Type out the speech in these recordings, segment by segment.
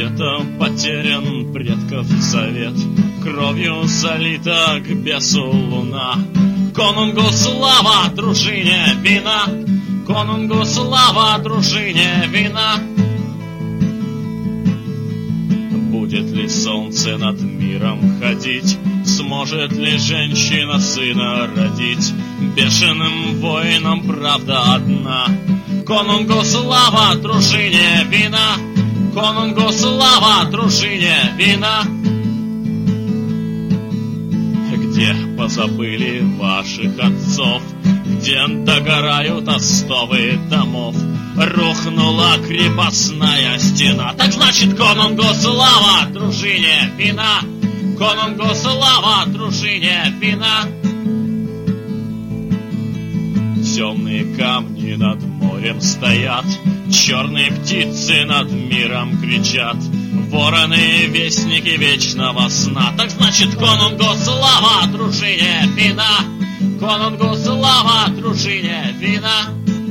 Где-то потерян предков завет, кровью залита к бесу луна. Конунгу слава, дружине вина, конунгу слава, дружине вина. Будет ли солнце над миром ходить? Сможет ли женщина сына родить? Бешеным воинам правда одна. Конунгу слава, дружине вина, конунгу слава, дружине вина. Где позабыли ваших отцов? Где догорают остовы домов? Рухнула крепостная стена. Так значит, конунгу слава, дружине вина, конунгу слава, дружине вина. Темные камни над морем стоят, черные птицы над миром кричат. Вороны — вестники вечного сна. Так значит, конунгу слава, дружине вина, конунгу слава, дружине вина.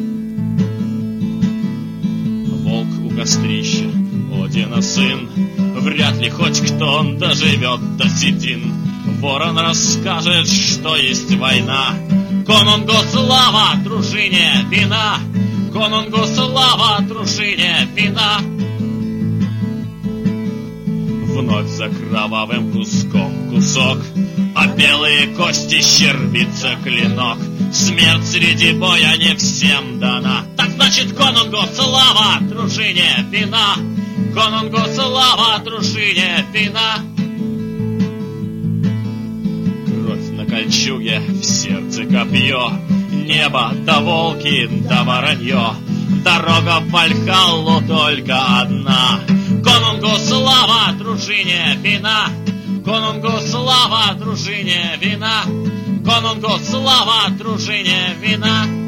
Волк у кострища, Одина сын, вряд ли хоть кто доживет до седин. Ворон расскажет, что есть война. Конунгу слава, дружине вина, конунгу слава, дружине вина. Вновь за кровавым куском кусок, а белые кости щербится клинок. Смерть среди боя не всем дана. Так значит, конунгу слава, дружине вина, конунгу слава, дружине вина. Кровь на кольчуге, в сердце копье, небо да волки да воронье. Дорога в Вальхаллу только одна. Конунгу слава, дружине вина, конунгу слава, дружине вина, конунгу слава, дружине вина.